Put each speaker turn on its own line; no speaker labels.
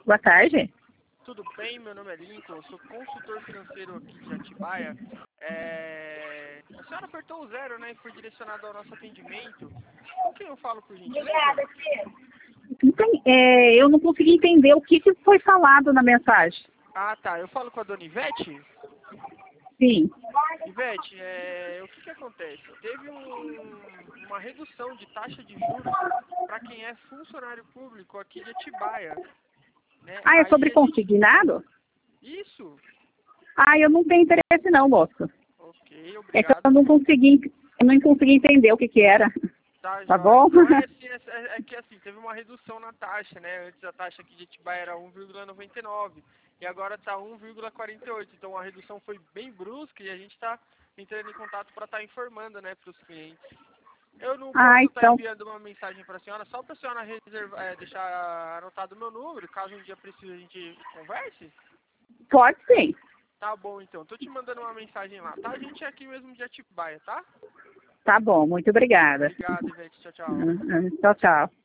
Boa tarde.
Tudo bem? Meu nome é Lincoln, eu sou consultor financeiro aqui de Atibaia. A senhora apertou o 0, né, e foi direcionado ao nosso atendimento. Com quem eu falo, por gentileza?
Eu não consegui entender o que foi falado na mensagem.
Ah, tá. Eu falo com a dona Ivete?
Sim.
Ivete, o que acontece? Teve uma redução de taxa de juros para quem é funcionário público aqui de Atibaia, né?
Ah, é
Aí
sobre
a gente...
consignado?
Isso?
Ah, eu não tenho interesse não, moço.
Ok,
É que
obrigado.
eu não consegui entender o que era.
Tá,
Tá
joia.
bom?
Então é que assim, teve uma redução na taxa, né? Antes a taxa aqui de Atibaia era 1,99 e agora tá 1,48. Então a redução foi bem brusca e a gente está entrando em contato para estar informando, né, para os clientes. Eu não posso estar
Então,
enviando uma mensagem para a senhora só para a senhora deixar anotado o meu número, caso um dia precise a gente converse?
pode sim.
Tá bom, então. Tô te mandando uma mensagem lá, tá? A gente é aqui mesmo de Atibaia, tá?
Tá bom, muito obrigada.
Obrigado, Ivete. Tchau, tchau.
Tchau, tchau.